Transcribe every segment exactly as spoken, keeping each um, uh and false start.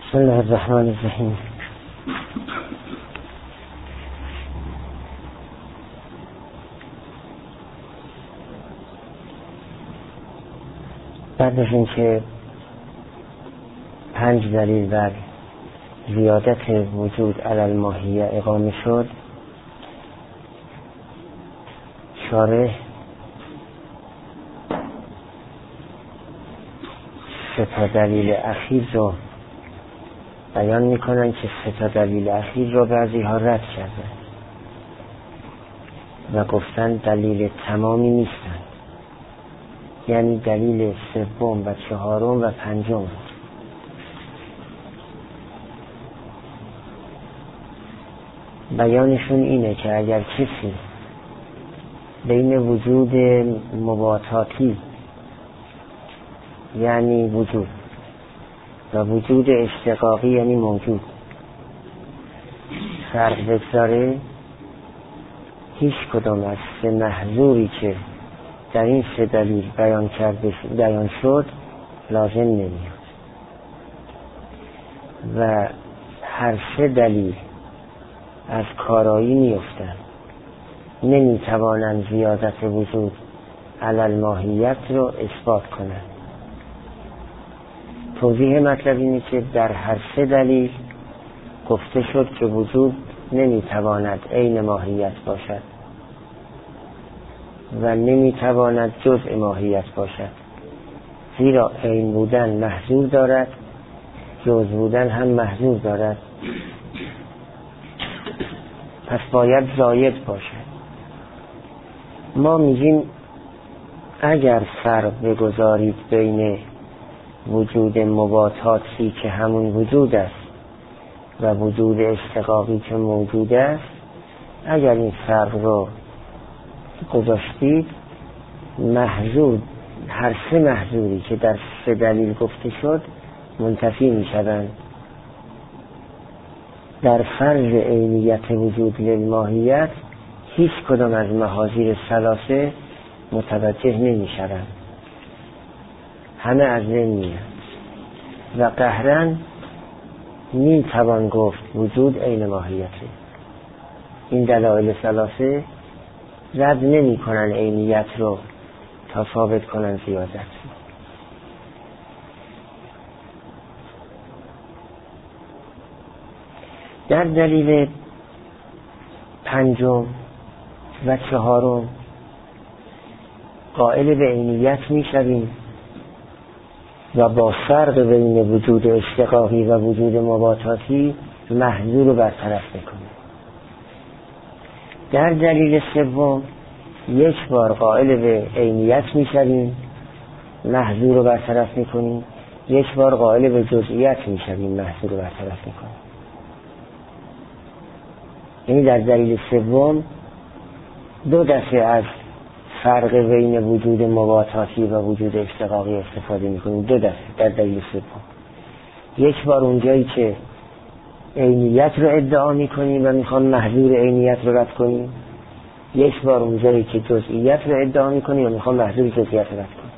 بسم الله الرحمن الرحیم. بعد از اینکه پنج دلیل بر زیادت وجود علی الماهیه اقامه شد، شارح سه تا دلیل اخیر رو بیان میکنن که سه تا دلیل اخیر رو بعضی ها رد کردن و گفتن دلیل تمامی نیستن، یعنی دلیل سوم و چهارم و پنجم. بیانشون اینه که اگر کسی بین وجود مباطاتی یعنی وجود و وجود اشتقاقی یعنی موجود فرق بگذاره، هیچ کدام از سه محظوری که در این سه دلیل بیان کرده بیان شد لازم نمیاد و هر سه دلیل از کارایی میفتن، نمیتوانند زیادت وجود علی الماهیت رو اثبات کنند. توضیح مطلب اینه که در هر سه دلیل گفته شد که وجود نمیتواند عین ماهیت باشد و نمیتواند جزء ماهیت باشد، زیرا عین بودن محظور دارد، جزء بودن هم محظور دارد، پس باید زاید باشد. ما میگیم اگر فرق بگذارید بین وجود مباطاتی که همون وجود است و وجود اشتقاقی که موجود است، اگر این فرق رو گذاشتید، محظور هر سه محظوری که در سه دلیل گفته شد منتفی می شدند. در فرض عینیت وجود للماهیت هیچ کدام از محاذیر ثلاثه متوجه نمی شدند، همه از ذهن میاد و قهرا می توان گفت وجود عین ماهیته. این دلایل ثلاثه رد نمی کنن عینیت رو تا ثابت کنن زیادت. در دلیل پنجم و چهارم قائل به عینیت می شویم و با فرق بین وجود اشتقاقی و وجود مباطاتی محظور رو برطرف میکنیم. در دلیل سوم یک بار قائل به عینیت میشویم، محظور رو برطرف میکنیم، یک بار قائل به جزئیت میشویم، محظور رو برطرف میکنیم. یعنی در دلیل سوم دو دفعه از فرق بین وجود مباطاتی و وجود اشتقاقی استفاده میکنیم، دو دفعه در دلیل سوم. یک بار اونجایی که عینیت رو ادعا میکنیم و میخوام محظور عینیت رو رد کنیم، یک بار اونجایی که جزئیت رو ادعا میکنیم و میخوام محظور جزئیت رو رد کنیم.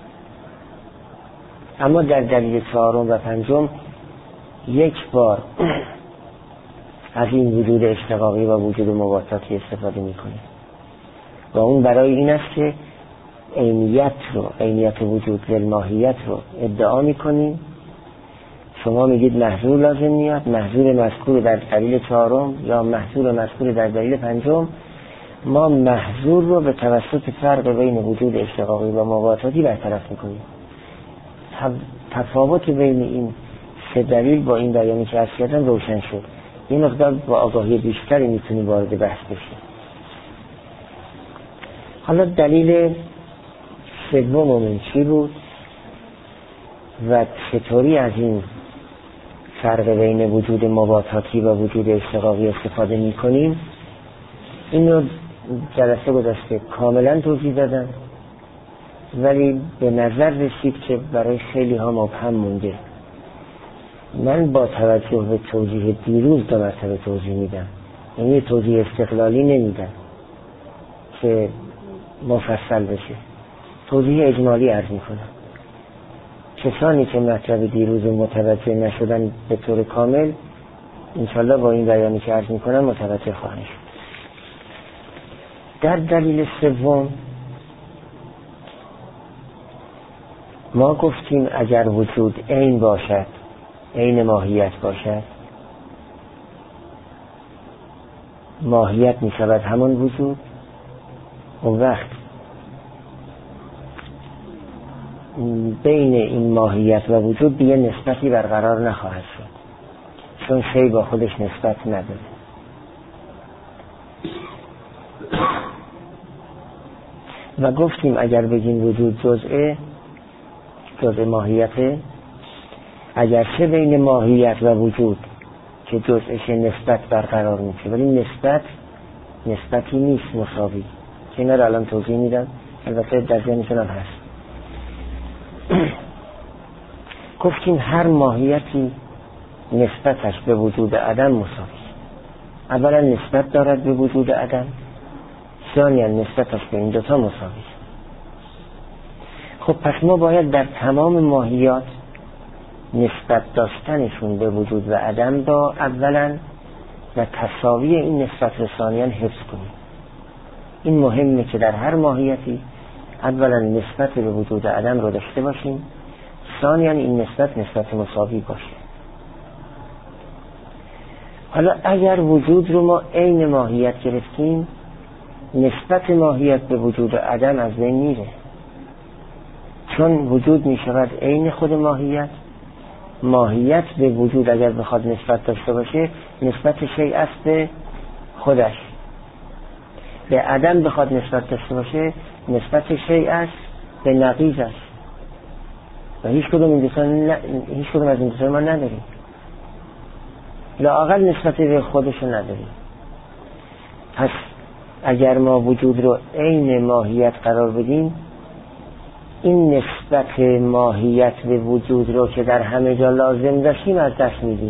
اما در دلیل چهارم و پنجم یک بار از این وجود اشتقاقی و وجود مباطاتی استفاده میکنیم و اون برای این است که عینیت رو، عینیت وجود للماهیت رو ادعا میکنیم. شما میگید محظور لازم میاد، محظور مذکور در دلیل چهارم یا محظور مذکور در دلیل پنجم. ما محظور رو به توسط فرق بین وجود اشتقاقی و مباطاتی برطرف میکنیم. تفاوت بین این سه دلیل با این بیانی که عرض کردم روشن شد. این مقدار با آگاهی بیشتری میتونیم وارد بحث بشیم. حالا دلیل سوممون چی بود و چطوری از این فرق بین وجود مباطاتی و وجود اشتقاقی استفاده میکنیم؟ این رو جلسه گذشته کاملا توضیح دادم، ولی به نظر رسید که برای خیلی ها مبهم مونده. من با توجه به توضیح دیروز دو مرتبه توضیح میدم، یعنی توضیح استقلالی نمیدم که مفصل بشه، توضیح اجمالی عرض میکنم. کسانی که مطلب دیروز متوجه نشدن به طور کامل انشالله با این بیانی که عرض میکنم متوجه خواهند شد. در دلیل سوم ما گفتیم اگر وجود عین باشد، عین ماهیت باشد، ماهیت می شود همان وجود، اون وقت بین این ماهیت و وجود دیگه نسبتی برقرار نخواهد شد، چون شی با خودش نسبت نداره. و گفتیم اگر بگیم وجود جزئه، جزء ماهیته، اگر چه بین ماهیت و وجود که جزءش نسبت برقرار میشه، ولی نسبت نسبتی نیست مساوی، که اینا رو الان توضیح میدم، البته در ذهنتون هم هست. گفتیم هر ماهیتی نسبتش به وجود عدم مساوی، اولا نسبت دارد به وجود عدم، ثانیا نسبتش به این دوتا مساوی. خب پس ما باید در تمام ماهیات نسبت داشتنشون به وجود و عدم را اولا و تساوی این نسبت ثانیا حفظ کنیم. این مهمه که در هر ماهیتی اولا نسبت به وجود و عدم رو داشته باشیم، ثانیا این نسبت نسبت مساوی باشه. حالا اگر وجود رو ما عین ماهیت گرفتیم، نسبت ماهیت به وجود و عدم از بین میره، چون وجود می شود عین خود ماهیت. ماهیت به وجود اگر بخواد نسبت داشته باشه، نسبت شیء است به خودش. به عدم بخواد نسبت داشته باشه، نسبت شیء است به نقیضش. و هیچ کدوم این دوستان ن... هیچ کدوم از این دوستان ما نداریم، لااقل نسبت به خودشو نداریم. پس اگر ما وجود رو عین ماهیت قرار بدیم، این نسبت ماهیت به وجود رو که در همه جا لازم داشتیم از دست میدیم.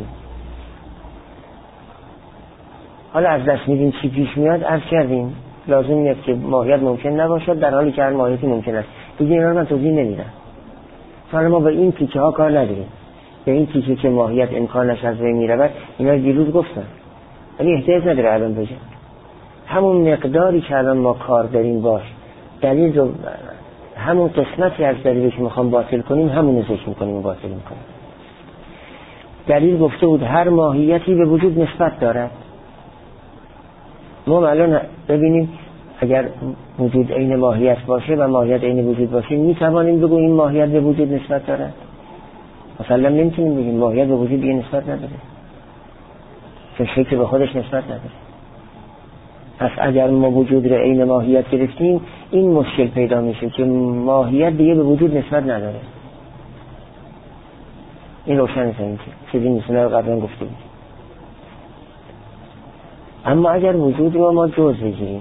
حالا از دست میدیم چی پیش میاد؟ عرض کردیم لازم میاد که ماهیت ممکن نباشد، در حالی که هر ماهیتی ممکن است. دیگه اینا رو من توضیح نمیدم، حالا ما به این تیکه ها کار نداریم. به این تیکه که ماهیت امکانش از بین میرود اینا رو دیروز گفتم، ولی احتیاج نداره الان بگم. همون مقداری که الان ما کار داریم باش، دلیل رو همون قسمتی از دلیلی که میخوام باطل کنیم همون ذکر میکنیم و باطل میکنیم. دلیل گفته بود هر ماهیتی به وجود نسبت دارد. ما الان ببینیم اگر وجود عین ماهیت باشه و ماهیت عین وجود باشه، میتوانیم بگویم این ماهیت به وجود نسبت دارد؟ مثلا نمیتونیم بگیم ماهیت به وجود یه نسبت نداره، چون شکل به خودش نسبت نداره. پس اگر ما وجود را عین ماهیت گرفتیم، این مشکل پیدا میشه که ماهیت دیگه به وجود نسبت نداره. این روشن نیست، این چیزی نیست، رو قبلا گفته بود. اما اگر وجود رو ما جز بگیریم،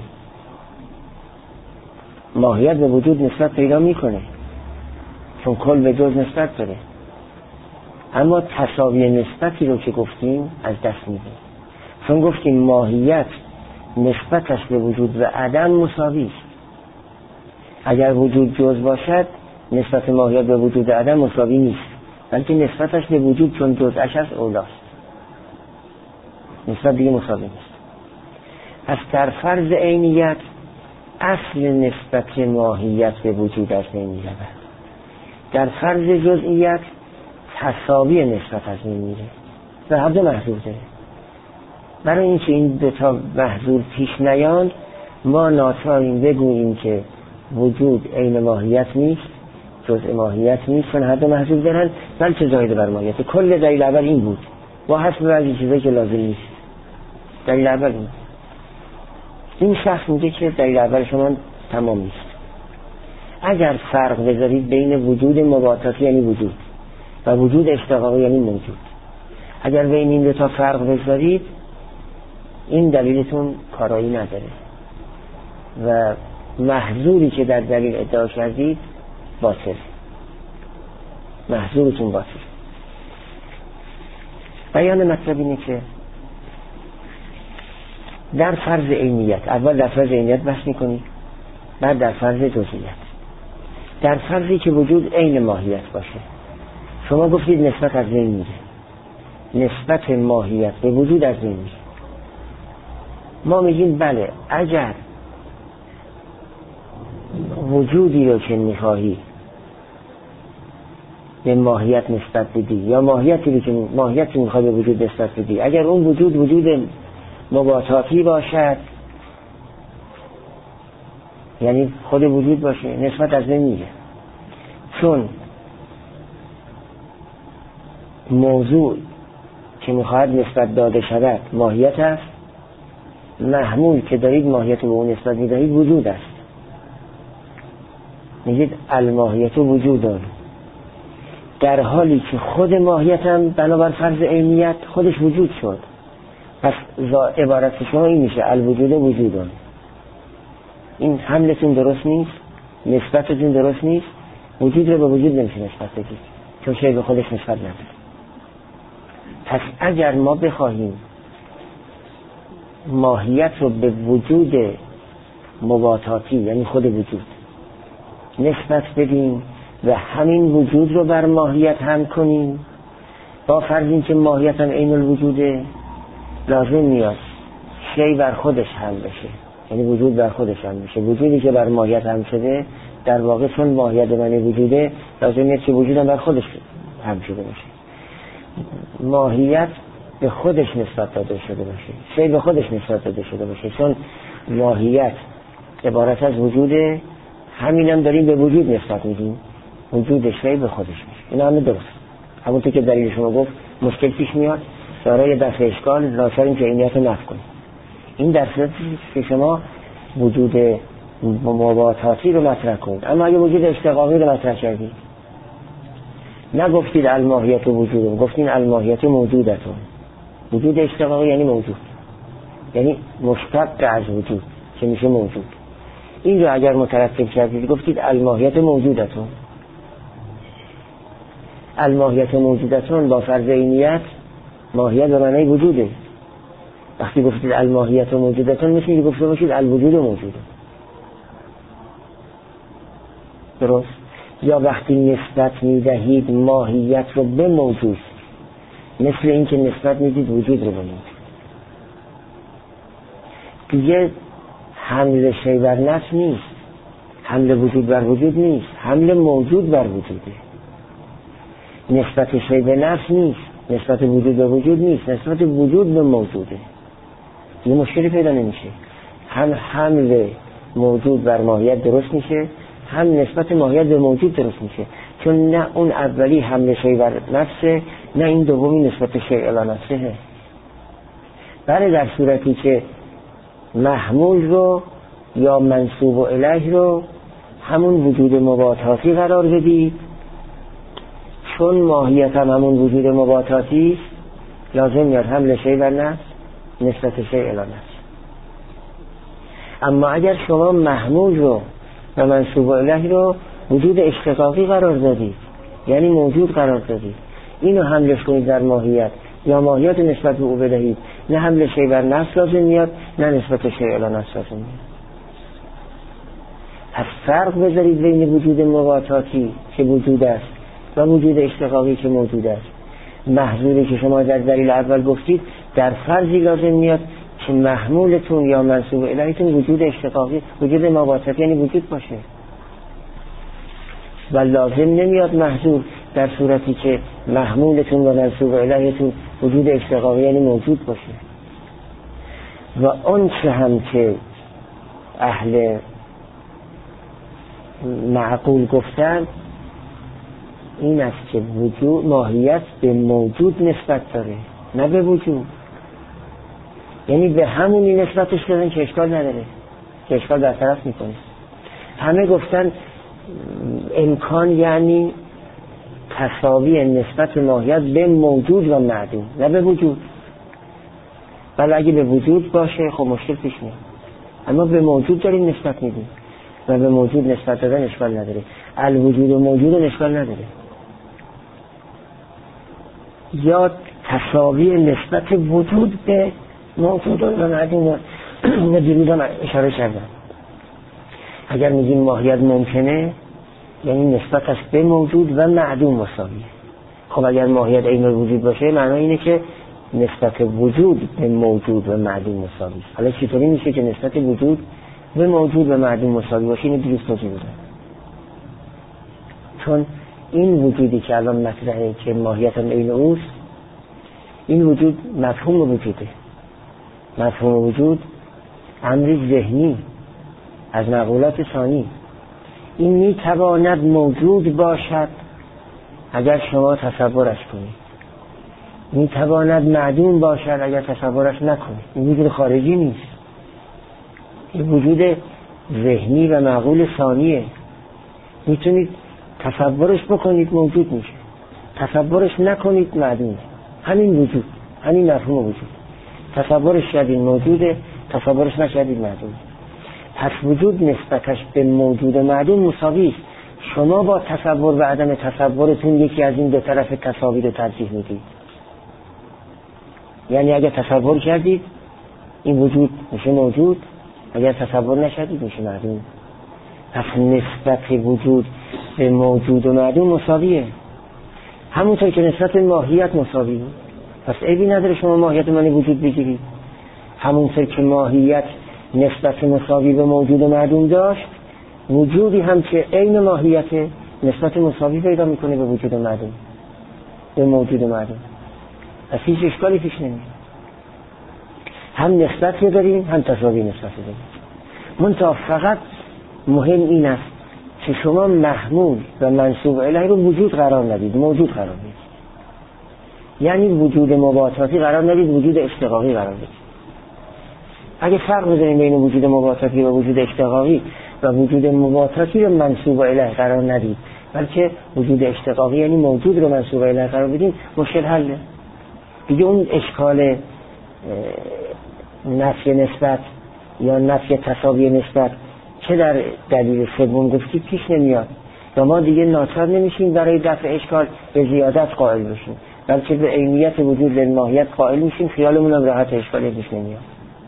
ماهیت به وجود نسبت پیدا میکنه، چون کل به جز نسبت داره. اما تساوی نسبتی رو که گفتیم از دست میدیم، چون گفتیم ماهیت نسبتش به وجود و عدم مساوی است. اگر وجود جز باشد، نسبت ماهیت به وجود و عدم مساوی نیست، بلکه نسبتش به وجود چون جزءش است اولاست، نسبت دیگه مساوی نیست. پس در فرض عینیت اصل نسبت ماهیت به وجود از بین می‌رود. در فرض جزئیت تساوی نسبت از بین میره و هر دو محذور داره. برای اینکه این دو تا محذور پیش نیاند، ما ناچاریم بگوییم که وجود عین ماهیت نیست، جزء ماهیت نیست، چون هر دو محذور دارن، بلکه زائد بر ماهیت. کل دلیل اول این بود، با حسب بعضی چیزایی که لازم نیست. دلیل اول این این شخص میگه که دلیل اول شما تمام نیست. اگر فرق بذارید بین وجود مباطاتی یعنی وجود و وجود اشتقاقی یعنی موجود، اگر بین این دو تا فرق بذارید، این دلیلتون کارایی نداره و محذوری که در دلیل ادعا کردید باطل، محذورتون باطل. بیان مطلب اینه که در فرض عینیت، اول در فرض عینیت بحث میکنید، بعد در فرض جزئیت. در فرضی که وجود عین ماهیت باشه، شما گفتید نسبت از بین میره، نسبت ماهیت به وجود از بین میره. ما میگیم بله اگر وجودی رو که میخواهی به ماهیت نسبت بدی یا ماهیتی رو که ماهیتی میخوای به وجود نسبت بدی، اگر اون وجود وجود مباطاتی باشد، یعنی خود وجود باشه، نسبت از بین میره. چون موضوع که میخواهد نسبت داده شود ماهیت است، محمول که دارید ماهیت به اون نسبت میدهید وجود است. میگید الماهیت وجودان، در حالی که خود ماهیت هم بنابر فرض عینیت خودش وجود شد. پس عبارت شما این میشه الوجود وجودان. این حملتون درست نیست، نسبتتون درست نیست. وجود رو به وجود نمیشه نسبت بدید چون شیء به خودش نسبت نداره. پس اگر ما بخواهیم ماهیت رو به وجود مباطاتی یعنی خود وجود نسبت بدیم و همین وجود رو بر ماهیت هم کنیم، با فرض این که ماهیت هم عین الوجوده، لازم میاد شیء بر خودش هم بشه، یعنی وجود بر خودش هم بشه. وجودی که بر ماهیت هم شده در واقع چون ماهیت معنی وجوده، لازم میاد که وجود هم بر خودش هم شده باشه. ماهیت به خودش نسبت داده شده باشه، شیء به خودش نسبت داده شده باشه، چون ماهیت عبارت از وجوده، همینم داریم به وجود نسبت میدیم، وجود شیء به خودش میشه. این همه درست، همونطور که دلیل شما گفت مشکل پیش میاد، دارای دفع اشکال ناچار این که عینیت رو نفی کنیم. این در صورتی که شما وجود مباطاتی رو مطرح کنید. اما اگه وجود اشتقاقی رو مطرح کردید، نگفتید الماهیت وجود، گفتین الماهیت موجودتون. وجود اشتقاقی یعنی موجود، یعنی مشتق از وجود که میشه موجود. این رو اگر مترتب کردید گفتید الماهیت موجودتون. الماهیت موجودتون با فرض عینیت ماهیت به معنی وجوده. وقتی گفتید الماهیت موجودتون میشه گفته باشید الوجود موجوده. درست؟ یا وقتی نسبت میدهید ماهیت رو به موجود، مثل این که نسبت میدید وجود رو به موجود، دیگه حمل شیء بر نفس نیست، حمل وجود بر وجود نیست، حمل موجود بر وجوده. نسبت شیء به نفس نیست، نسبت وجود به وجود نیست، نسبت وجود به موجوده. یه مشکلی پیدا نمیشه. هم حمل موجود بر ماهیت درست میشه، هم نسبت ماهیت به موجود درست میشه، چون نه اون اولی حمل شیء بر نفسه، نه این دومی نسبت شیء الی نفسه. بله در صورتی که محمول رو یا منسوب الیه رو همون وجود مباطاتی قرار بدید، چون ماهیت هم همون وجود مباطاتی لازم میاد حمل شیء بر نفس نسبت شیء الی نفس. اما اگر شما محمول رو و منسوب الیه رو وجود اشتقاقی قرار دادید، یعنی موجود قرار دادید، اینو حملش کنید در ماهیت یا ماهیت نسبت به او بدهید، نه حمل شیء بر نفس لازم میاد، نه نسبت شیء الی نفس لازم میاد. پس فرق بذارید بین وجود مباطاتی که وجود است و وجود اشتقاقی که موجود است. محظوری که شما در دلیل اول گفتید در فرضی لازم میاد که محمولتون یا منسوب الیهتون وجود اشتقاقی، وجود مباطاتی یعنی وجود باشه، و لازم نمیاد محظور در صورتی که محمولتون و منسوب الیهتون وجود اشتقاقی یعنی موجود باشه. و اون چه هم که اهل معقول گفتن این است که وجود ماهیت به موجود نسبت داره، نه به وجود. یعنی به همونی نسبتش دادن که اشکال نداره، که اشکال برطرف میکنه. همه گفتن امکان یعنی تساوی نسبت ماهیت به موجود و معدوم، نه به وجود. ولی اگه به وجود باشه خب مشکل پیش میاد، اما به موجود داریم نسبت میدیم و به موجود نسبت دادن اشکال نداره. الوجود و موجود اشکال نداره. یا تساوی نسبت وجود به موجود و معدوم و دیروز هم اشاره کردم. اگر میگیم ماهیت ممکنه یعنی نسبتش به موجود و معدوم مساویه. خب اگر ماهیت عین الوجود باشه معنی اینه که نسبت وجود به موجود و معدوم مساوی است. حالا چطوری میشه که نسبت وجود به موجود و معدوم مساوی باشه؟ اینو دیگه توضیح بدم. چون این وجودی که الان مطرحه که ماهیت عین اوست، این وجود مفهوم وجوده. مفهوم وجود امری ذهنی از مقولات ثانی. این میتواند موجود باشد اگر شما تصورش کنید، میتواند معدوم باشد اگر تصورش نکنید. این وجود خارجی نیست، این وجود ذهنی و معقول ثانیه. میتونید تصورش بکنید موجود میشه، تصورش نکنید معدوم. همین وجود، همین مفهوم وجود. تصورش کردید موجوده، تصورش نکردید معدوم. پس وجود نسبتش به موجود معدوم مساوی است. شما با تصور و عدم تصورتون یکی از این دو طرف تساوی رو ترجیح میدید. یعنی اگر تصور کردید این وجود میشه موجود، اگر تصور نشدید میشه معدوم. پس نسبت وجود به موجود و معدوم مساویه، همونطور که نسبت ماهیت مساوی بود. پس عیبی نداره شما ماهیت من وجود بگیرید. همونطور که ماهیت نسبت مساوی به موجود و معدوم داشت، وجودی هم که عین ماهیت نسبت مساوی پیدا میکنه به وجود و معدوم، به موجود و معدوم. پس هیچ اشکالی پیش نمیاد. هم نسبت داریم هم تساوی نسبت داریم. منتها فقط مهم این است که شما محمول و منسوب الیه رو وجود قرار ندید، موجود قرار ندید. یعنی وجود مباطاتی قرار ندید، وجود اشتقاقی قرار ندید. اگه فرق بذاریم بین وجود مباطاتی و وجود اشتقاقی، و وجود مباطاتی رو منسوب الیه قرار ندید، بلکه وجود اشتقاقی یعنی موجود رو منسوب الیه قرار بدیم، مشکل حله. دیگه اون اشکال نفی نسبت یا نفی تساوی نسبت چه در دلیل سوم گفتید پیش نمیاد. و ما دیگه ناچار نمیشیم برای دفع اشکال به زیادت قائل بشیم، بلکه به عینیت وجود للماهیت قائل میشیم، خیالمون هم راحت اشکالی پیش نمیاد.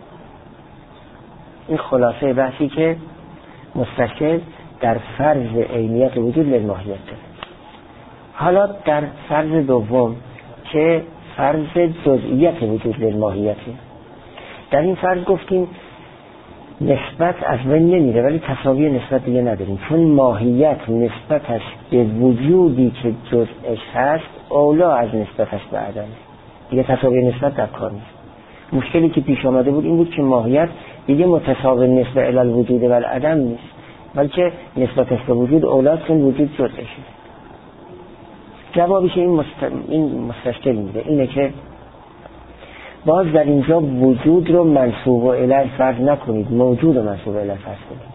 این خلاصه بحثی که مستشکل در فرض عینیت وجود للماهیت داره. حالا در فرض دوم که فرض جزئیت وجود للماهیته، در این فرض گفتیم نسبت از بین نمیره ولی تساوی نسبت دیگه نداریم، چون ماهیت نسبتش به وجودی که جزءش هست اولا از نسبتش به عدمه، دیگه تساوی نسبت در کار نیست. مشکلی که پیش آمده بود این بود که ماهیت دیگه متساوی نسبت الی الوجود و العدم نیست، بلکه نسبتش به وجود اولاست، چون وجود جزءشه. جوابش این, مست... این مستشکل میده، اینه که باز در اینجا وجود رو منسوب الیه فرض نکنید، موجود رو منسوب الیه فرض کنید.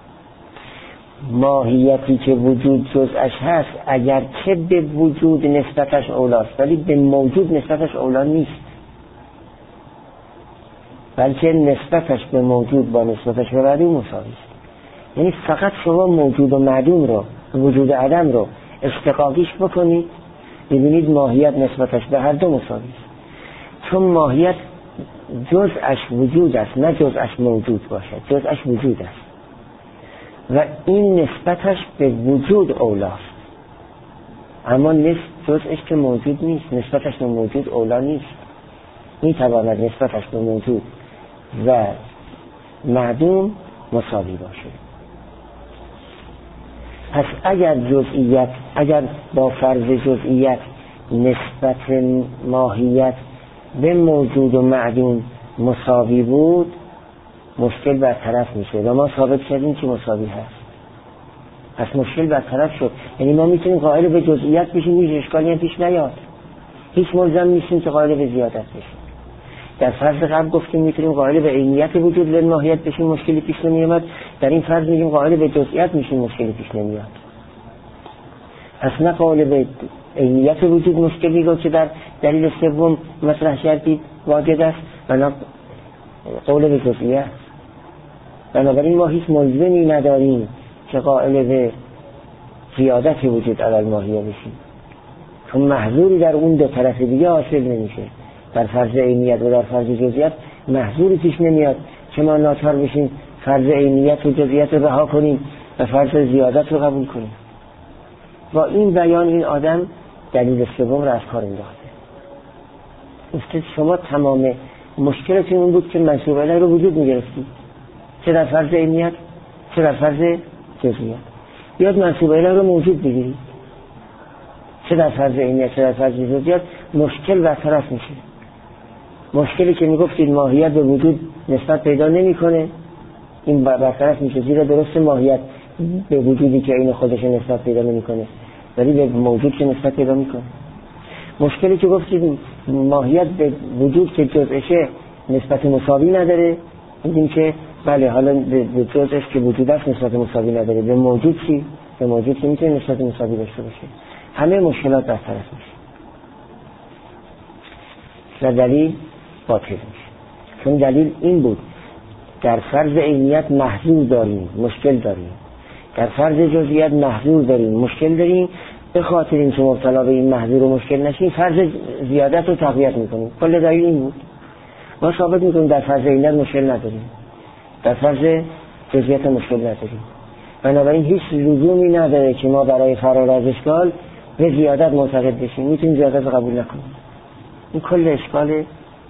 ماهیتی که وجود جزءش هست اگر چه به وجود نسبتش اولاست ولی به موجود نسبتش اولا نیست، بلکه نسبتش به موجود با نسبتش به معدوم مساوی است. یعنی فقط شما موجود و معدوم رو، وجود عدم رو اشتقاقیش بکنید، ببینید ماهیت نسبتش به هر دو مساوی است. چون ماهیت جزءش وجود است، نه جزءش موجود باشد، جزءش وجود است و این نسبتش به وجود اولاست. اما نسبت جزءش که موجود نیست، نسبتش به موجود اولا نیست. می تواند نسبتش به موجود و معدوم مساوی باشه. پس اگر جزئیت، اگر با فرض جزئیت نسبت ماهیت به موجود و معدوم مساوی بود، مشکل برطرف میشه و ما ثابت کردیم که مساوی هست. پس مشکل برطرف شد. یعنی ما میتونیم قائل به جزئیت بشیم، هیچ اشکالی هم پیش نیاد، هیچ ملزم نیستیم که قائل به زیادت بشیم. در فرض قبل گفتیم میتونیم قائل به عینیت وجود للماهیت بشیم، مشکلی پیش نمیاد. در این فرض میگیم قائل به جزئیت میشیم، مشکلی پیش نمیاد. پس نه قائل به عینیت وجود مشکلی رو که در دلیل سوم مطرح کردید واجد است و نه قول به جزئیت. بنابراین ما هیچ ملزمی نداریم که قائل به زیادت وجود علی الماهیه بشیم، چون محظوری در اون دو طرف دیگه حاصل نمیشه. در فرض عینیت و در فرض جزئیت محظوری پیش نمیاد که ما ناچار بشیم فرض عینیت و جزئیت رو رها کنیم و فرض زیادت رو قبول کنیم. با این بیان این آدم دلیل سوم رو از کار انداخته. گفته شما تمام مشکلتون اون بود که منصوب الیه رو وجود میگرفتید، چه در فرض عینیت چه در فرض جزئیت. بیاد منصوب الیه رو موجود بگیرید، چه در فرض عینیت چه در فرض جزئیت، مشکل برطرف میشه. مشکلی که میگفتید ماهیت به وجود نسبت پیدا نمیکنه این برطرف میشه، زیرا درست ماهیت به وجودی که این خودش نسبت پیدا نمیکنه ولی به موجود که نسبت پیدا میکنه. مشکلی که گفتید ماهیت به وجود که جزئشه نسبت مساوی نداره، میگیم که بله حالا به جزئش که وجود است نسبت مساوی نداره، به موجود چی؟ به موجود که میتونه نسبت مساوی داشته باشه. همه مشکلات برطرف میشه و دلیل باطل میشه. چون دلیل این بود در فرض عینیت محظور داریم مشکل داریم، در فرض جزئیت محظور داریم مشکل داریم، به خاطر این که مبتلا به این محظور و مشکل نشیم فرض زیادت رو تقویت میکنیم. کل دلیل این بود. ما ثابت میکنیم در فرض عینیت مشکل نداریم، در فرض جزئیت مشکل نداریم. بنابراین هیچ لزومی نداره که ما برای فرار از اشکال به زیادت معتقد بشیم، میتونیم زیادت رو قبول نکنیم. این کل اشکال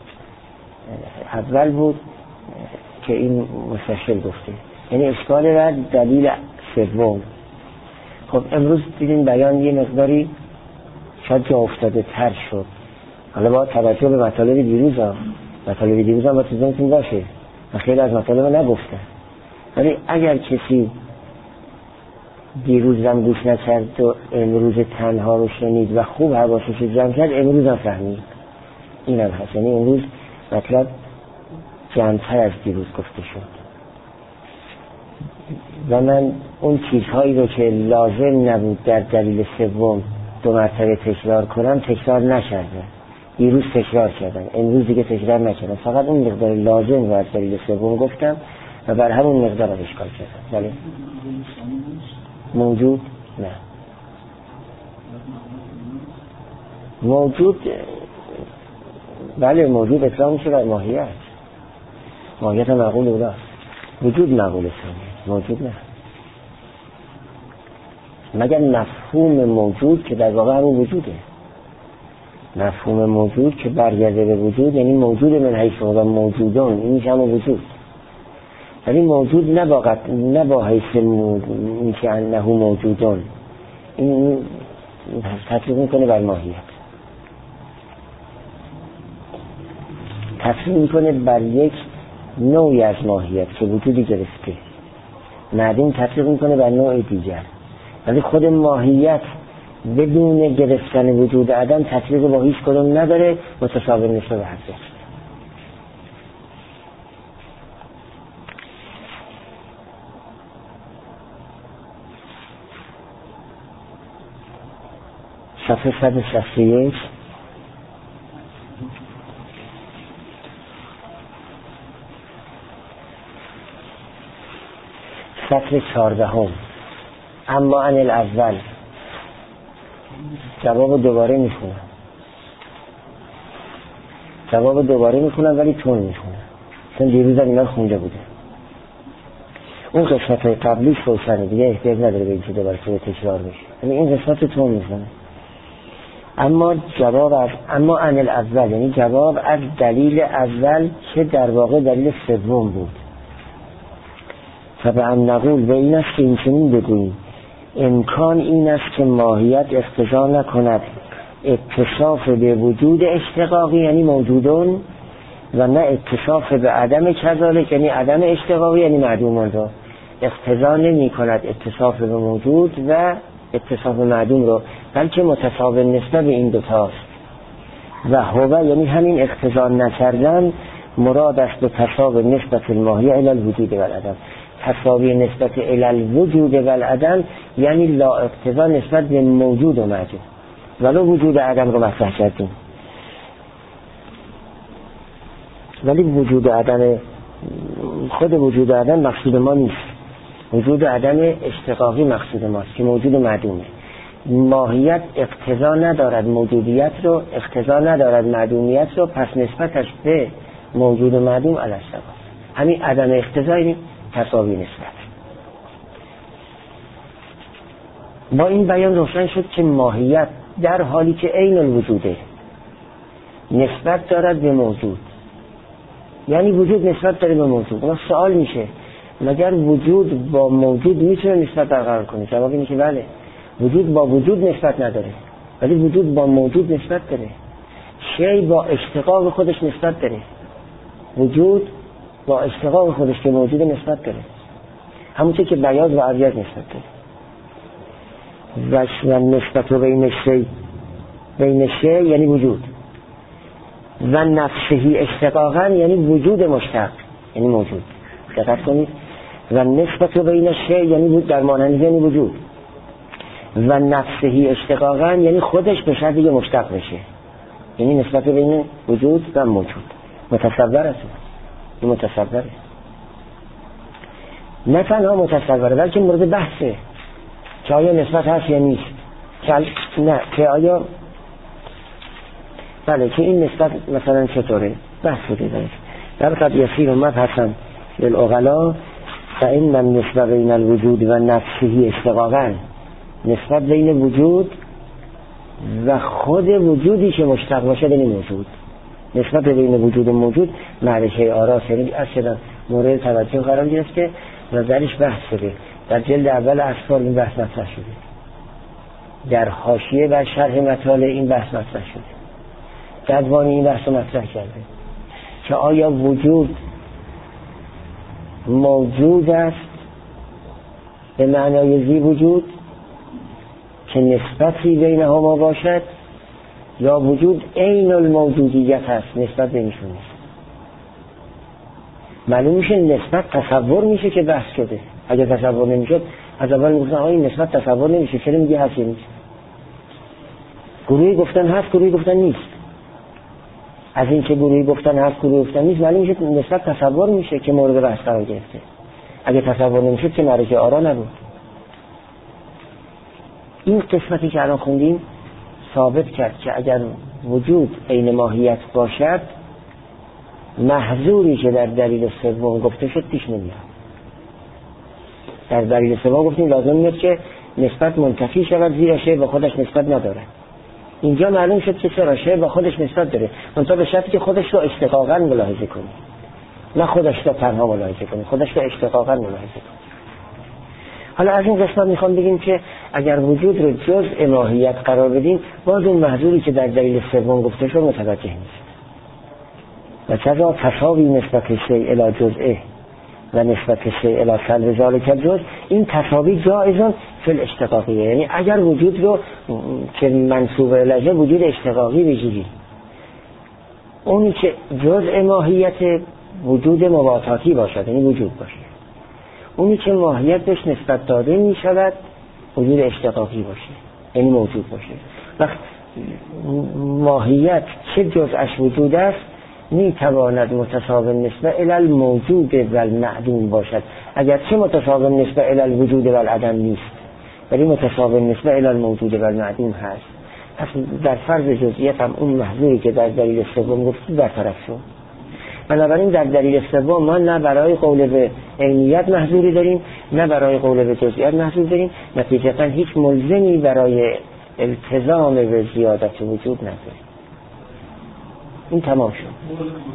اول بود که این مستشکل گفته، یعنی اشکال و دلیل سوم. خب امروز دیدین بیان یه مقداری شاید جا افتاده تر شد. حالا با توجه به مطالب دیروز ها مطالب دیروز هم با تیزانتون باشه و خیلی از مطالب نگفتن، ولی اگر کسی دیروز هم گوش نکرد و امروز تنها رو شنید و خوب حواسش رو جمع کرد امروز هم فهمید. این هم هست، یعنی امروز مطلب جمع‌تر از دیروز گفته شد و من اون چیزهایی رو که لازم نبود در دلیل سوم دو مرتبه تکرار کنم تکرار نکردم. دیروز تکرار کردم، امروز دیگه تکرار نکردم، فقط اون مقدار لازم رو از دلیل سوم گفتم و بر همون مقدار رو اشکال کردم. ولی موجود نه، موجود بله موجود اطلاق میشه بر ماهیت، ماهیت معقول اولاست، وجود معقول ثانیه، موجود نه. مگر مفهوم موجود که در واقع همون وجوده، مفهوم موجود که برگرده به وجود، یعنی موجود من حیث و موجودان، این میشه همون وجود. ولی موجود نه با قط... نه با حیث این که انه موجودان، این تطبیق میکنه بر ماهیت، تطبیق میکنه بر یک نوعی از ماهیت که وجودی گرفته، معدوم تطبیق میکنه بر نوع دیگر. ولی خود ماهیت بدون گرفتن وجود عدم تطبیق با هیچ کدوم نداره، متساوی نسبت به حضرت. صفحه صد و شصت و یک سطر چهاردهم. اما عن الاول جواب دوباره میخونم جواب دوباره میخونم ولی تون میخونم چون دیروزم اینا خونده بوده. اون قسمت های قبلی روشنه دیگه، احتیاج نداره به اینکه دوباره تکرار بشه، یعنی این قسمت تون میخونم. اما جواب از اما عن الاول یعنی جواب از دلیل اول که در واقع دلیل سوم بود. فبعن نقول و این است که این چنین بگوییم امکان این است که ماهیت اقتضا نکند اتصاف به وجود اشتقاقی یعنی موجودون و نه اتصاف به عدم کذالک یعنی عدم اشتقاقی یعنی معدومان را. اقتضا نمی کند اتصاف به موجود و اتصاف به معدوم رو، بلکه متساوی نسبت به این دوتاست. و هو یعنی همین اقتضا نکردن مراد است به تساوی نسبت الماهیه الی الوجود و العدم. تساوی نسبت الی الوجود و العدم یعنی لا اقتضا نسبت به موجود و معدوم، ولو وجود عدم رو مطرح کردیم. ولی وجود عدم خود وجود عدم مقصود ما نیست، وجود عدم اشتقاقی مقصود ماست که موجود و معدومه. ماهیت اقتضا ندارد موجودیت رو، اقتضا ندارد معدومیت رو، پس نسبتش به موجود و معدوم علی السوا. همین عدم اقتضایی تساوی نسبت. با این بیان روشن شد که ماهیت در حالی که عین الوجوده نسبت دارد به موجود. یعنی وجود نسبت داره به موجود. اون سوال میشه مگر وجود با موجود میتونه نسبت برقرار کنه؟ جواب اینه که بله. وجود با وجود نسبت نداره ولی وجود با موجود نسبت داره. شی با اشتقاق خودش نسبت داره. وجود با اشتقاق خودش که موجود نسبت داره. همونطور که بیاض و ابیض نسبت داره. و نسبت بین شی بین شی یعنی وجود و نفسهی اشتقاقا یعنی وجود مشتق یعنی موجود. دقت کنید. و نسبت بین شی یعنی در مانند یعنی وجود و نفسهی اشتقاقا یعنی خودش به شرطی که مشتق بشه یعنی نسبت بین وجود و موجود. متصور است. این متصوره. نه تنها متصوره بلکه مورد بحثه که آیا نسبت هست یا نیست. نه که آیا بله که این نسبت مثلا چطوره بحث بوده دارید. در قد یسیر اومد حسن للعقلا فإن النسبت بین الوجود و نفسه اشتقاقا نسبت بین وجود و خود وجودی که مشتق باشه بین موجود. نسبت بین وجود و موجود معرکه آراس یعنی اصلا مورد توجه قرار گرفته و درش بحث شده. در جلد اول اسفار این بحث مطرح شده. در حاشیه و شرح مطالع این بحث مطرح شده. جدوانی این بحث مطرح کرده که آیا وجود موجود است به معنای زی وجود که نسبتی بینهما باشد یا وجود عین الموجودیت هست نسبت بینشون نیست. معلوم میشه نسبت تصور میشه که بحث شده. اگر تصور نمیشد از اول میگفتن آقا این نسبت تصور نمیشه چرا میگه هست یا نیست. گروهی گفتن هست گروهی گفتن نیست. از این که گروهی گفتن هست گروهی گفتن نیست معلوم میشه نسبت تصور میشه که مورد بحث قرار گرفته. اگه تصور نمیشد که معرکه آرا نبود. این قسمتی که الان خوندیم ثابت کرد که اگر وجود عین ماهیت باشد محظوری که در دلیل سوم گفته شد پیش نمیاد. در دلیل سوم گفتیم لازم میاد که نسبت منتفی شود زیرا شی با خودش نسبت نداره. اینجا معلوم شد که چرا شی با خودش نسبت داره منتها به شرطی که خودش رو اشتقاقاً ملاحظه کنی نه خودش رو تنها ملاحظه کنی خودش رو اشتقاقاً ملاحظه کنی. حالا از این قسمت میخوام بگیم که اگر وجود رو جزء ماهیت قرار بدیم باز اون محظوری که در دلیل سوم گفته شد متوجه نیست. و چرا تساوی نسبت شیء الی جزءه و نسبت شیء الی سلب ذلک الجزء این تساوی جایزن فی الاشتقاقیه. یعنی اگر وجود رو که منسوب الیه وجود اشتقاقی بگیری اونی که جزء ماهیت وجود مواطاتی باشد یعنی وجود باشه اونی که ماهیت بهش نسبت داده می شود وجود اشتقاقی باشه یعنی موجود باشه. وقت ماهیت چه جزءش وجود است می تواند متساوی نسبت الی الموجود و المعدوم باشد اگر چه متساوی نسبت الی الوجود و العدم نیست ولی متساوی نسبت الی الموجود و المعدوم هست. پس در فرض جزئیت هم اون محظوری که در دلیل سوم گفتیم برطرف شد. بنابراین در دلیل سوم ما نه برای قول به عینیت محظوری داریم نه برای قول به جزئیت محظور داریم. نتیجتا هیچ ملزمی برای التزام به زیادت وجود نداریم. این تمام شد.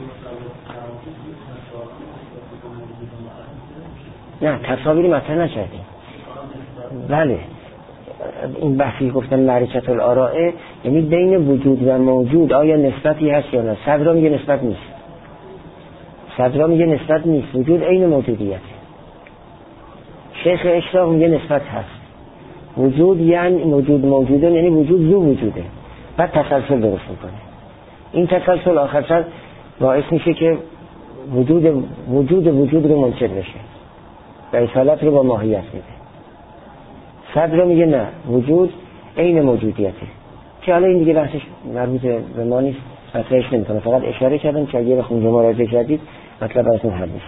نه تصاویری مطرح نکردیم. بله این بحثی گفتن معرکت الآراء یعنی بین وجود و موجود آیا نسبتی هست یا نه. صدرا میگه نسبت نیست. صدرا میگه نسبت نیست وجود عین موجودیت. شیخ اشراق میگه نسبت هست. وجود یعنی موجود موجوده یعنی وجود زو وجوده. بعد تسلسل درست میکنه. این تسلسل آخر سر باعث میشه که وجود وجود وجود رو منکر بشه و اصالت رو با ماهیت میده. صدر میگه نه وجود عین موجودیته که حالا این دیگه بحثش مربوط به ما نیست مطرحش نمیکنه. فقط اشاره کردم که اگه بخونید مراجعه کردید مطلب براتون حل میشه.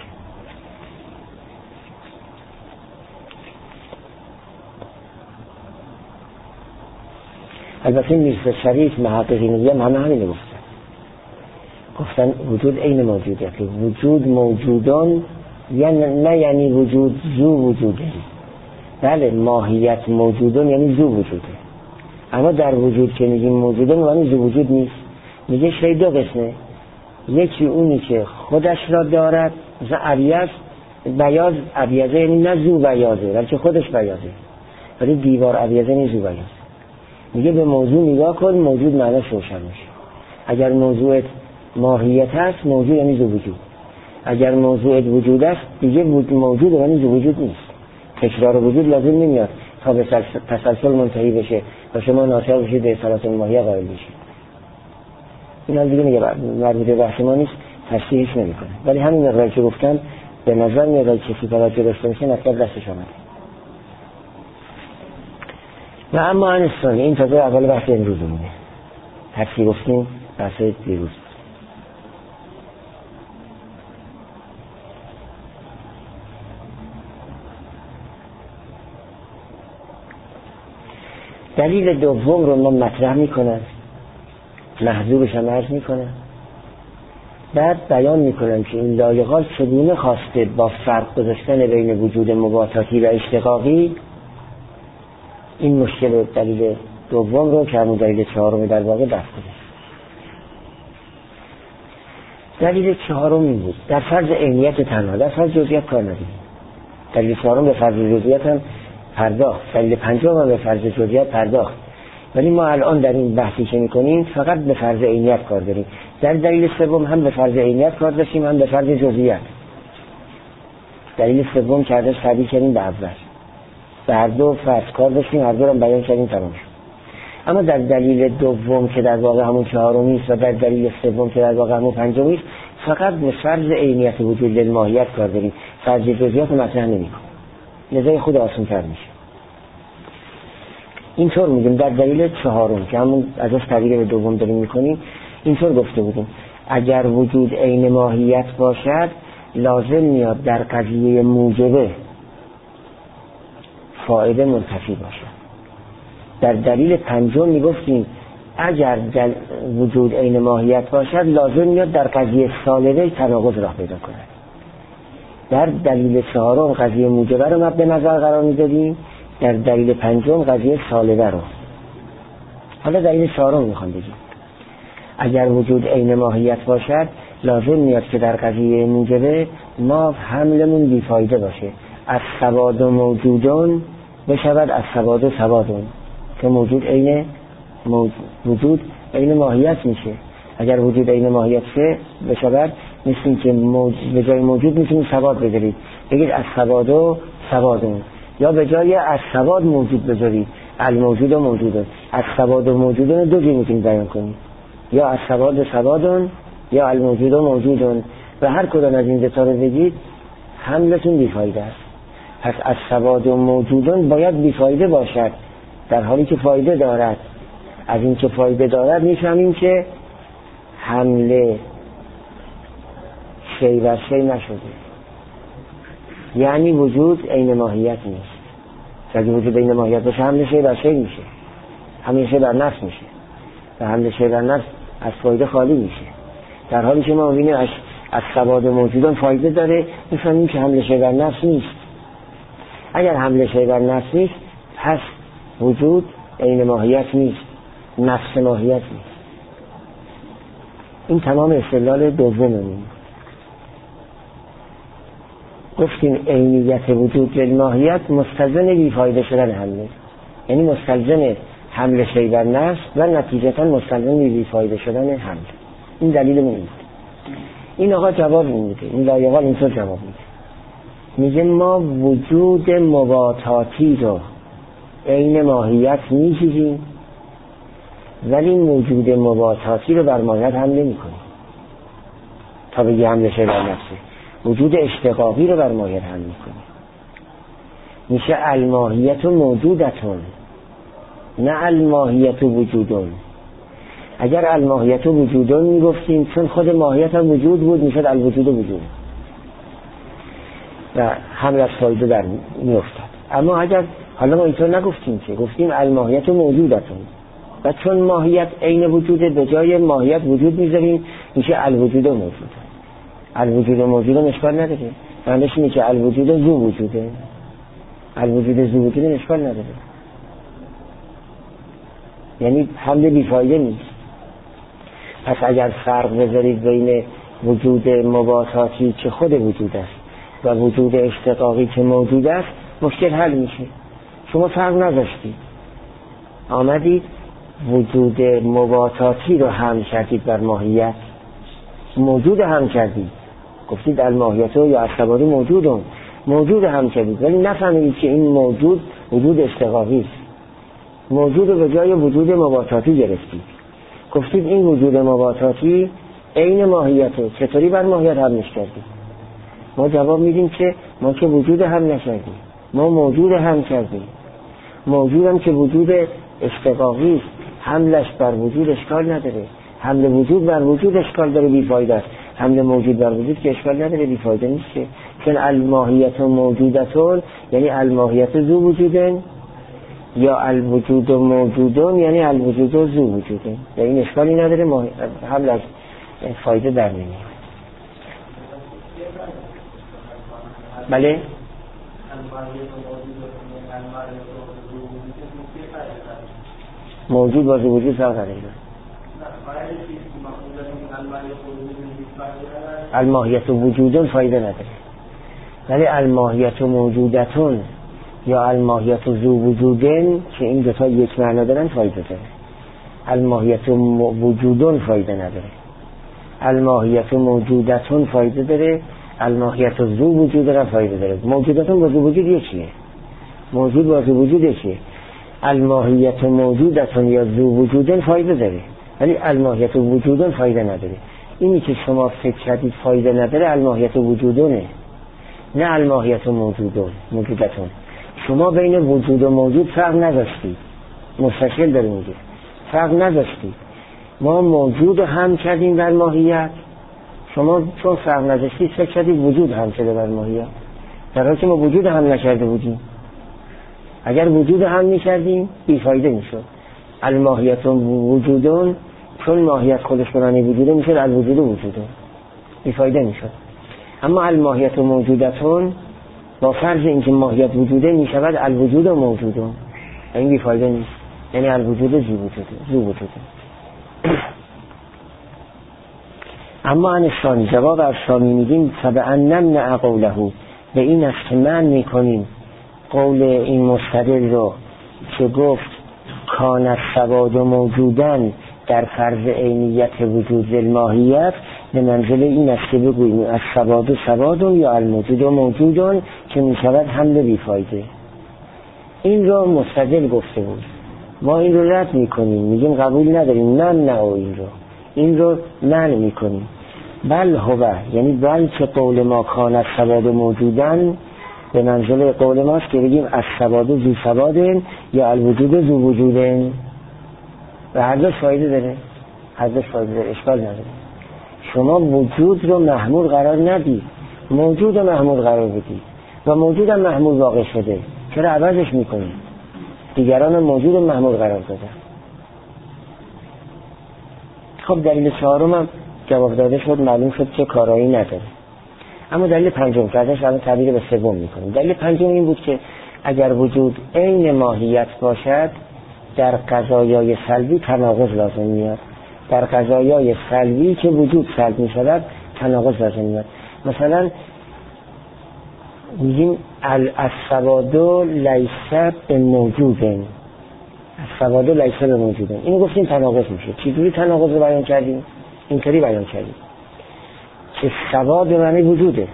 البته میرزا شریف محققین هم همه همینه گفتن گفتن وجود عین موجودیته. وجود موجودان یعنی نه یعنی وجود زو وجوده. بله ماهیت موجودان یعنی زو وجوده اما در وجود که میگیم موجوده معنی زو وجود نیست. میگه شی دو قسمه، یکی اونی که خودش را دارد، مثلا عبیز بیاض، عبیزه یعنی نه زو بیاضه بلکه خودش بیاضه، ولی دیوار عبیزه نیست زو بیاضه. میگه به موضوع نگاه کن، موجود معنی روشن میشه. اگر موضوعت ماهیت هست موجود یعنی زو وجود، اگر موضوعت وجود است دیگه موجود یعنی زو وجود نیست. تکرار وجود لازم نمیاد تا به تسلسل منتهی بشه و شما ناچار بشید به اصالت الماهیه قائل بشید. این هم دیگه میگه مربوط به بحث ما نیست، تصحیحش نمیکنه، ولی همین مقداری که گفتم به نظر میاد اگه کسی توجه داشته باشه مطلب دستش آمده. و اما انستانی این تازه اول بحث امروز مونه، تفسیر گفتیم بحث دیروز. دلیل دوم رو من مطرح میکنم، محضورش هم عرض میکنم، بعد بیان میکنم که این لایقال چگونه خواسته با فرق گذاشتن بین وجود مباطاتی و اشتقاقی این مشکل دلیل دوم رو که همون دلیل چهارم در واقع دست کنه. دلیل چهارم این بود در فرض عینیت تنها، در فرض جزئیات کار نداریم. دلیل چهارم به فرض جزئیات هم پرداخت، دلیل پنجم هم به فرض جزئیات پرداخت، ولی ما الان در این بحثی که میکنیم فقط به فرض عینیت کار داریم. در دلیل سوم هم به فرض عینیت کار داشتیم، هم به فرض جزئیات. دلیل سوم که ازش تعبیر کردیم به اول، به هر دو فرض کار داشتیم، هر دو هم بیان کردیم، تمام شد. اما در دلیل دوم که در واقع همون چهارمی است و در دلیل سوم که در واقع همون پنجمی است فقط به فرض عینیت وجود للماهیت کار داریم، فرض جزئیات مطرح نمی‌کنیم، لذا خود آسان‌تر میشه. اینطور میگیم در دلیل چهارم که همون ازش تعبیر به دوم داریم میکنیم، اینطور گفته بودیم اگر وجود عین ماهیت باشد لازم میاد در قضیه موجبه فائده منتفی باشد. در دلیل پنجم میگفتیم اگر دل وجود عین ماهیت باشد لازم میاد در قضیه سالبه تناقض راه پیدا کند. در دلیل چهارم قضیه موجبه رو مد نظر قرار میدادیم، در دلیل پنجم قضیه سالبه رو. حالا دلیل چهارم میخوام بگیم اگر وجود عین ماهیت باشد لازم میاد که در قضیه موجبه ما حملمون بیفایده باشه، از سواد و موجودون بشود از سواد و سوادون، که موجود عین موجود وجود عین ماهیت میشه. اگر وجود عین ماهیت شه بشود مثل که موجود به جای موجود میتونید سواد بذارید، بگید از سواد و سوادون، یا به جای از سواد موجود بذارید الموجود و موجودون. از سواد و موجودون دو جور میتونید بیان کنید، یا از سواد و سوادون یا الموجود و موجودون، و هر کدام از این دو تا رو بگید حملتون بیفایده است. پس از سواد و موجودون باید بیفایده باشد، در حالی که فایده دارد. از این که فایده دارد میفهمیم که حمله شی و شی نشده، یعنی وجود عین ماهیت نیست. اگه وجود عین ماهیت باشه حمله شی بر شی میشه، حمله شی بر نفس میشه، و حمله شی بر نفس از فایده خالی میشه. در حالی که ما میبینیم از, از سواد موجودان فایده داره، میفهمیم که حمله شی بر نفس نیست. اگر حمله شی بر نفس نیست پس وجود عین ماهیت نیست، نفس ماهیت نیست. این تمام استدلال دوممون. گفتیم عینیت وجود للماهیت مستلزم بیفایده شدن حمله، یعنی مستلزم حمله شی بر نفس و نتیجتا مستلزم بیفایده شدن حمله. این دلیل من بود. این آقا جواب میده، این لایقال اینطور جواب میده، میگه ما وجود مباطاتی رو عین ماهیت میگیریم ولی موجود مباطاتی رو بر ماهیت حمله میکنیم تا بگی حمله شی بر نفسه. وجود اشتقاقی رو بر ماهیت حمله میکنیم، میشه الماهیت موجودتون نه الماهیت وجودون. اگر الماهیت وجودون میگفتیم چون خود ماهیت هم وجود بود میشد الوجود وجود و حمل از فایده در میافتاد. اما اگر حالا ما اینطور نگفتیم که گفتیم الماهیت موجودتون و چون ماهیت عین وجوده به جای ماهیت وجود میذاریم میشه الوجود موجود. الوجود موجود اشکال نداره، معنیش اینه که الوجود زو وجوده، الوجود زو وجوده اشکال نداره. یعنی حمل بیفایده نیست. پس اگر فرق بذارید بین وجود مباطاتی که خود وجود است و وجود اشتقاقی که موجود است، مشکل حل میشه. شما فرق نذاشتید، آمدید وجود مباطاتی رو هم کردید بر ماهیت، موجود هم کردید، گفتید الماهیت یا الثبات موجودون، موجود هم کردید، ولی نفهمید که این موجود وجود اشتقاقی است. موجود رو به جای وجود مباطاتی گرفتید، گفتید این وجود مباطاتی عین ماهیته، چطوری بر ماهیت هم کردید؟ ما جواب میدیم که ما که وجود هم نکردیم، ما موجود هم کردیم. موجودم که وجود اشتقاقی است، حملش بر وجود اشکال نداره. حمل وجود بر وجود اشکال داره، بیفایده است. حمل موجود بر وجود که اشکال نداره، بیفایده نیست. که چون الماهیت موجودتون یعنی الماهیت ذو وجودن، یا الوجود موجودون یعنی الوجود ذو وجودن، یعنی این اشکالی نداره، حمل از فایده در نمیاد. بله موجود با ذو وجود فرق داره. الماهیت وجودون فایده نداره، ولی الماهیت موجودتون یا الماهیت ذو وجودن که این دو تا یک معنا دارن فایده داره. الماهیت وجودون فایده نداره، الماهیت موجودتون فایده داره، الماهیت ذو وجودن فایده داره. موجودتون با ذو وجود یکیه، موجود با ذو وجود یکیه. الماهیت موجودتون یا ذو وجودن فایده داره، ولی الماهیت وجودن فایده نداره. اینی که شما فکر کردید فایده نداره الماهیت وجودونه، نه الماهیت موجودون موجودتون. شما بین وجود و موجود فرق نداشتید، مستقل داره میگه فرق نداشتید. ما موجود هم کردیم بر ماهیت، شما چون فرق نداشتید فکر کردید وجود هم شده بر ماهیت، در حالی که ما وجود هم نکرده بودیم. اگر وجود هم میکردیم بیفایده میشد. الماهیت وجودون چون ماهیت خودش برانی وجوده میشد الوجود وجودون، بیفایده میشد. اما الماهیت موجودتون با فرض اینکه ماهیت وجوده میشود الوجود موجودون، این بیفایده نیست، یعنی الوجود ذو وجوده ذو وجوده. اما عن الثانی جواب از ثانی میگیم فبأن نمنع قوله، به این است که من میکنیم قول این مستدل رو که گفت کان الثبات موجودن در فرض عینیت وجود الماهیت، به منزله این است که بگوییم الثبات ثباتون یا الموجود موجودون که میشود حمل بیفایده. این رو مستدل گفته بود، ما این رو رد میکنیم، میگیم قبول نداریم، من نه این رو این رو من میکنیم. بل هو یعنی بل که قول ما کان الثبات موجودن به منزله قول ماست که بگیم الثبات ذو ثباتن یا الوجود ذو وجودن، و هر دو فایده داره، هر دو فایده داره، اشکال نداره. شما وجود رو محمول قرار ندید، موجود رو محمول قرار بدید و موجود هم محمول واقع شده، چرا عوضش میکنید؟ دیگران موجود رو محمول قرار دادن. خب دلیل چهارم هم جواب داده شد، معلوم شد که کارایی نداره. اما دلیل پنجم که ازش الان تعبیر به سوم میکنیم. دلیل پنجم این بود که اگر وجود عین ماهیت باشد در قضایای سلبی تناقض لازم میاد. در قضایای سلبی که وجود سلب میشود تناقض لازم میاد. مثلا میگیم الثبات لیس بموجودن، الثبات لیس بموجودن، اینو گفتیم تناقض میشه. چجوری تناقض رو بیان کردیم؟ اینطوری بیان کردیم که ثبات به معنی وجوده،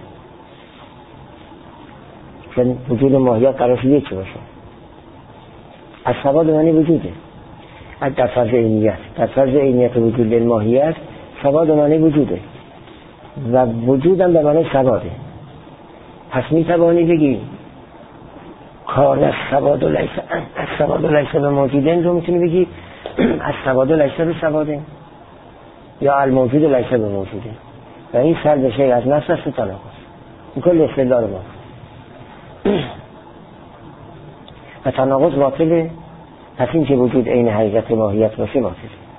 چون وجود ماهیت قرار یکی باشه. الثبات به معنی وجوده در فرض عینیت، در فرض عینیت وجود الماهیت ثبات به معنی وجوده و وجودم به معنی ثباته. پس می توانی بگی کار الثبات لیس الثبات لیس به موجودن رو میتونی بگی الثبات لیس به ثباتن یا الموجود لیس به موجودن، و این سلب شیء از نفس است تناقض. این کل استدلال ما و تناقض باطله. پس این که وجود عین حقیقت ماهیت باشه باطله.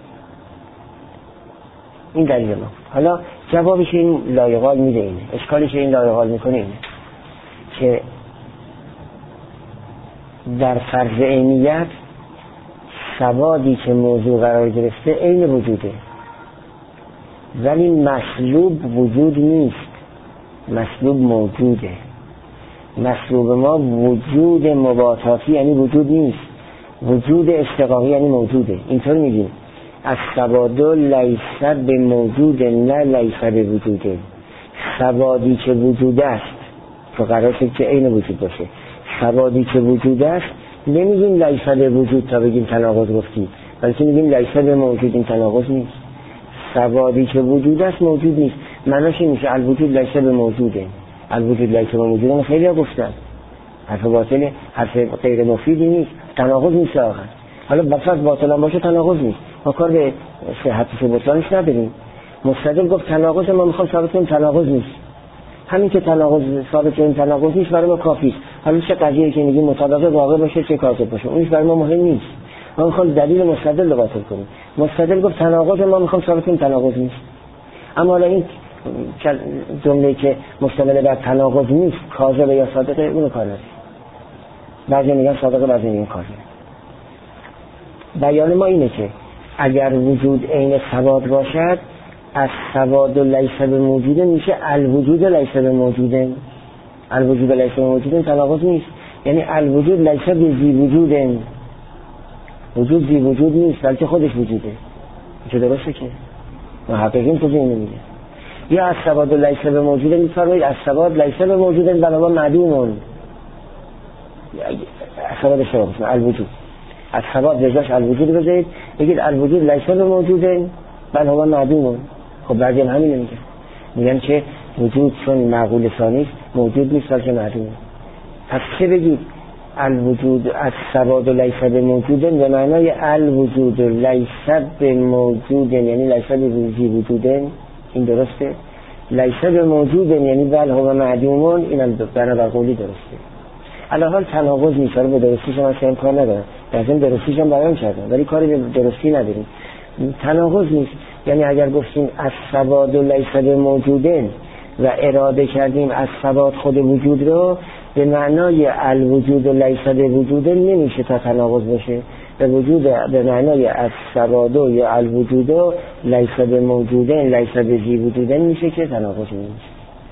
این دلیل ما. حالا جوابش این لایقال میده اینه، اشکالش این لایقال میکنه اینه که در فرض عینیت سوادی که موضوع قرار گرفته عین وجوده، ولی مطلوب وجود نیست، مطلوب موجوده. مطلوب ما وجود مباطاتی یعنی وجود نیست، وجود اشتقاقی یعنی موجوده. اینطور میگیم السواد لیس به موجود نه لیس به وجوده. سوادی که وجود است که قرار شد که عین وجود باشه، سوادی که وجود است نمیگیم لیس به وجود تا بگیم تناقض گفتیم، بلکه میگیم لیس به موجود، این تناقض نیست. سوادی که وجود است موجود نیست، معناش میشه الوجود لیس به موجوده. الوجود لیس به موجوده خیلی ها گفتن، حرف باطله، حرف غیر مفیدی نیست، تناقض نیست. آخر حالا بفرض باطل هم باشه تناقض نیست، ما کار به صحت و بطلانش نداریم. مستدل گفت تناقض، ما میخوام ثابت کنیم تناقض نیست. همین که تناقض ثابت کنیم تناقض نیست برای ما کافی است. حالا چه قضیه که میگیم مطابق واقع باشه چه کاذب باشه اونش برای ما مهم نیست. ما میخوام دلیل مستدل رو باطل کنیم. مستدل گفت تناقض، ما میخوام ثابت کنیم تناقض نیست. اما حالا این جمله که مشتمل بر تناقض نیست کاذب یا صادقه اون کار نداره. بعضی میگن صادقه، بعضی میگن کاذب. بیان ما اینه که اگر وجود عین سواد باشد، از سواد لیس به موجوده میشه الوجود لیس به موجوده. الوجود لیس به موجوده تناقض نیست، یعنی الوجود لیس به زی وجوده. وجود زی وجود نیست بلکه خودش وجوده. چه درسته که محققین تو اینو میگه. یا از سواد لیس به موجوده میفرمایید از سواد لیس به موجوده بنابرای معدومون. سواد شما الوجود، از سواد جزاش الوجود بذارید، بگید الوجود لیس به موجوده بل هو معدوم. خب بعضی هم همین میگن، میگن که وجود چون معقول ثانی موجود نیست بلکه معدومه. پس چه بگید الوجود از سواد لیس به موجوده به معنای الوجود لیس به موجود یعنی لیس به وجوده. این درسته؟ لیس به موجود یعنی بل هو معدوم، اینم بنابر قولی درسته. علاوه تناقض نیست، به درستیش هم اصلا امکان نداره، لازم درستیش هم بیان کردن ولی کاری به درستی نداریم. تناقض نیست، یعنی اگر گفتیم از سواد لیس به موجودن و اراده کردیم از سواد خود وجود رو به معنای الوجود لیس به وجودن نمیشه تا تناقض باشه. به وجود به معنای از سواد یا الوجود لیس به موجودن لیس به زی وجودن میشه که تناقض نمیشه.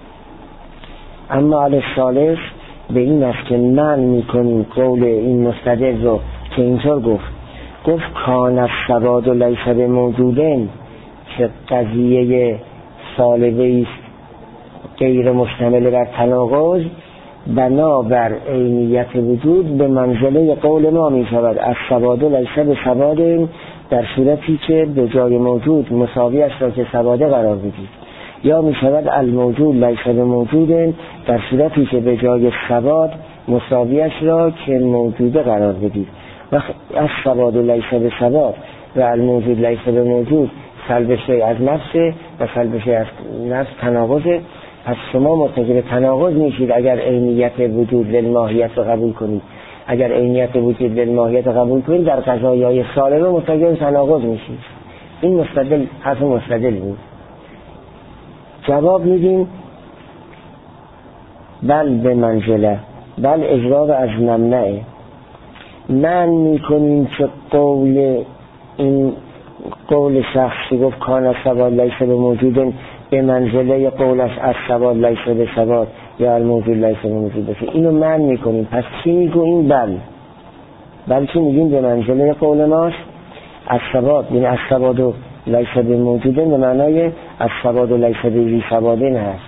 اما الثالث به این است که من میکنیم قول این مستدل رو که اینطور گفت گفت کان السواد لیس به موجودن، که قضیه سالبه است غیر مشتمل بر تناقض، بنابر عینیت وجود به منزله قول ما می شود السواد لیس به سواد، در صورتی که به جای موجود مساویش را که سواده قرار بدید، یا می شود الموجود لیس به موجود، در صورتی که به جای سواد مساویش را که موجوده قرار بدید. و از سواد لیس به سواد و الموجود لیس به موجود سلب شیء از نفسه و سلب شیء از نفس تناقضه. پس شما مرتکب تناقض میشید اگر عینیت وجود للماهیت رو قبول کنید. اگر عینیت وجود للماهیت رو قبول کنید در قضایای سالبه مرتکب تناقض میشید. این مستدل حرف مستدل بود. جواب میدیم بل به منزله، بل اجراب از نمنعه. من میکنیم که قول این قول شخصی گفت کان السواد لیس به موجودن به منزله قولش از سواد لیس به سواد یا الموجود لیس به موجود بشه، اینو من میکنیم. پس چی میگوییم؟ بل بلکه میگیم به منزله قول ماست از سواد، یعنی از سواد و لیس به موجودن به معنای از سواد و لیس به زی سوادن هست.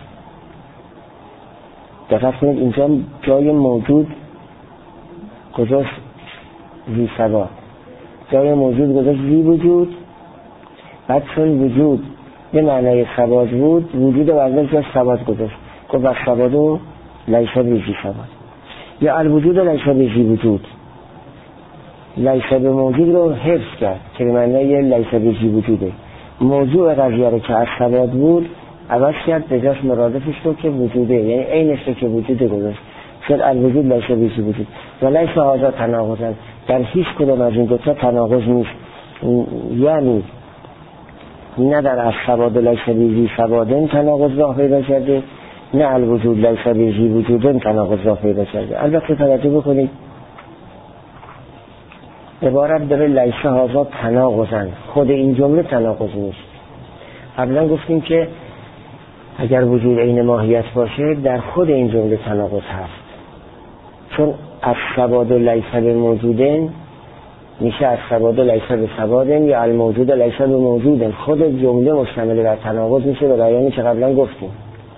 دقیق کنید اینجا جای موجود گذاشت زی سواد، جای موجود گذاشت زی وجود، بعد چون وجود به معنای سواد بود وجود وزنش جاش سواد گذاشت، گفت از سواد و لیس به زی سواد. یا الوجود لیس به زی وجود، لیس به موجود رو حفظ کرد که به معنای لیس به زی وجوده. موضوع قضیه رو که از سواد بود عوض کرد به جاش مرادفش رو که وجوده، یعنی اینش رو که وجوده گذاشت، شد الوجود لیس به زی وجود. و لیس هذا تناقضن، در هیچ کدوم از این دوتا تناقض نیست. یعنی نه در از سواد لیس به زی سوادن تناقض راه پیدا کرده، نه الوجود لیس به زی وجودن تناقض راه پیدا کرده. البته توجه بکنید عبارت داره لیسه هذا تناقضن، خود این جمله تناقض نیست. قبلا گفتیم که اگر وجود عین ماهیت باشه در خود این جمله تناقض هست، چون از سواد و لیسه به موجودن میشه از سواد و لیسه به سوادن یا الموجود و لیسه به موجودن. خود جمله مشتمل بر تناقض میشه به بیانی که قبلا گفتیم.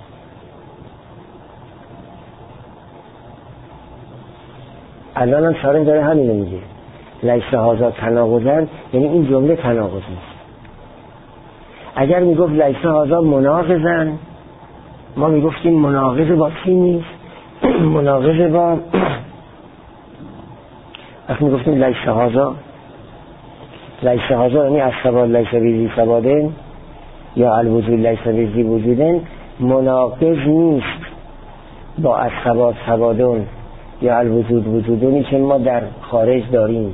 الان هم شارح داره همینو میگه، لیسه هذا تناقضن، یعنی این جمله تناقض نیست. اگر میگفت لیسه هذا مناقضن، ما میگفتیم مناقض با چی نیست؟ مناقض با وقتی میگفتیم لیسه هذا، لیسه هذا یعنی از سواد لیسه بیزی سوادن یا الوجود لیسه بیزی وجودن، مناقض نیست با از سواد سوادن یا الوجود وجودنی که ما در خارج داریم.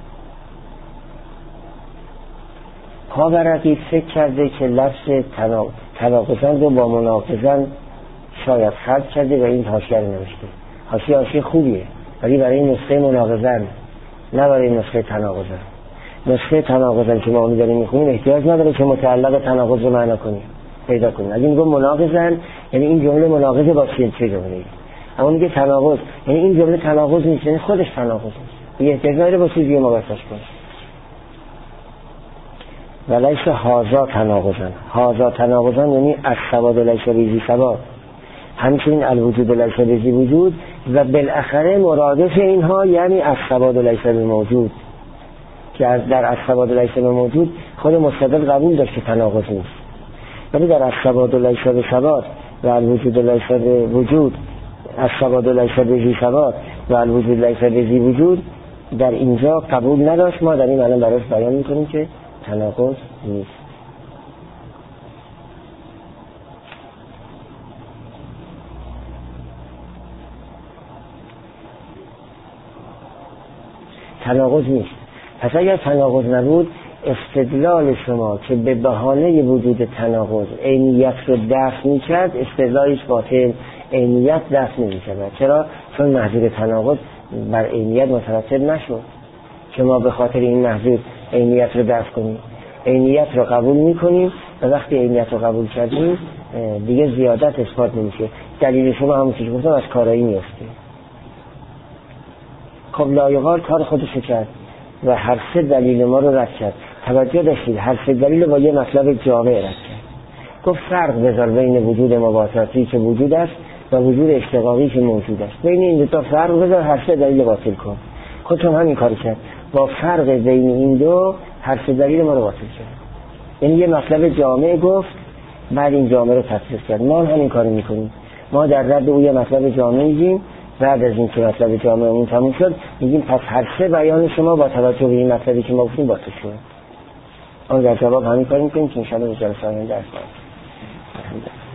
پاورقی فکر کرده که لفظ تناقضن رو با مناقضن شاید خلط کرده و این حاشیه رو نوشته. حاشیه حاشیه خوبیه ولی برای نسخه مناقضن نه برای نسخه تناقضن. نسخه تناقضن که ما اونی داریم میخونیم احتیاج نداره که متعلق تناقض رو معنا کنیم پیدا کنیم. اگه میگم مناقضن یعنی این جمله مناقضه با چه جمله، اما میگه تناقض یعنی این جمله تناقض نیست، یعنی خودش تناقض نیست، یه احتیاج نداره با چیزی مقایسش کنیم. و لیسه هذا تناقضن، هذا تناقضن یعنی از سواد لیسه بیزی سواد، همچنین الوجود لیسه بیزی وجود، و بالاخره مرادف اینها یعنی از سواد لیسه به موجود، که از در از سواد لیسه به موجود خود مستدل قبول داشت که تناقض نیست، ولی در از سواد لیسه به سواد و الوجود لیسه به وجود، از سواد لیسه بیزی سواد و الوجود لیسه بیزی وجود در اینجا قبول نداشت. ما در این الان براش بیان میکنیم که تناقض نیست. تناقض نیست. پس اگر تناقض نبود استدلال شما که به بهانه وجود تناقض عینیت رو دفع میکرد استدلالش باطل، عینیت دفع نمیکرد. چرا؟ چون محضور تناقض بر عینیت مترتب نشد که ما به خاطر این محضور عینیت رو دفع کنیم. عینیت رو قبول میکنیم و وقتی عینیت رو قبول کردیم دیگه زیادت اثبات نمیشه. دلیل شما همون که گفتم از کارایی میفته. خب لایقال کار خودشو کرد و هر سه دلیل ما رو رد کرد. توجه داشتید هر سه دلیل با یه مطلب جامع رد کرد. گفت فرق بذار بین وجود مباشرتی که وجود است و وجود اشتقاقی که موجود است. بین این دو تا فرق بذار، هر سه دلیل باطل کن. خودتون همین کار کرد. با فرق بین این دو هر سه دلیل ما رو باطل کرد. یعنی یه مطلب جامع گفت بعد این جامع رو تفسیر کرد. ما همین کارو میکنیم. ما در رد او یه مطلب جامع میگیم، بعد از این که مطلب جامع اون تموم شد میگیم پس هر سه بیان شما با توجه به این مطلبی که ما گفتیم باطل شد. اون در جواب همین کار میکنیم که ان شاء الله در جلسه آینده درس خواهیم داشت.